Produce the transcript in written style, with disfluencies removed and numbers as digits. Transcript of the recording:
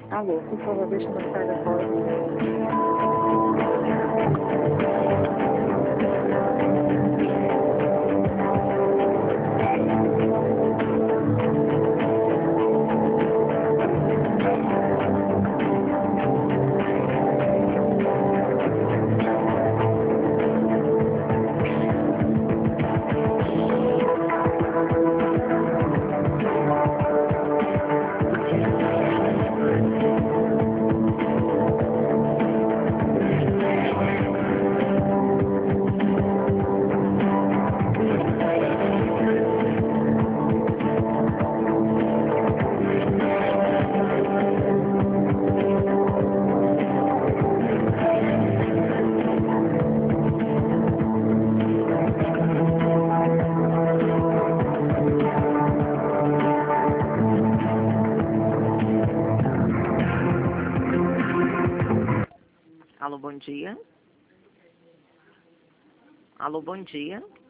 Alô, por favor, deixe-me marcar a voz. Alô, bom dia. Alô, bom dia.